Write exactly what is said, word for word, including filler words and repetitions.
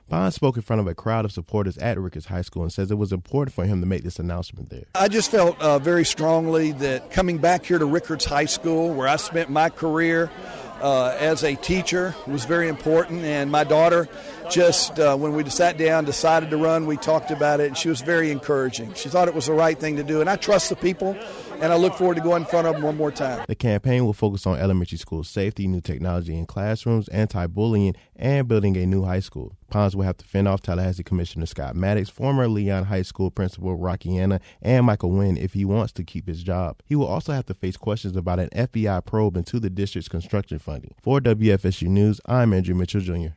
Bond spoke in front of a crowd of supporters at Ricketts High School and says it was important for him to make this announcement there. I just felt uh, very strongly that coming back here to Ricketts High School, where I spent my career uh, as a teacher, was very important. And my daughter, just uh, when we sat down, decided to run, we talked about it, and she was very encouraging. She thought it was the right thing to do, and I trust the people, and I look forward to going in front of them one more time. The campaign will focus on elementary school safety, new technology in classrooms, anti-bullying, and building a new high school. Pons will have to fend off Tallahassee Commissioner Scott Maddox, former Leon High School Principal Rocky Anna, and Michael Wynn if he wants to keep his job. He will also have to face questions about an F B I probe into the district's construction funding. For W F S U News, I'm Andrew Mitchell, Junior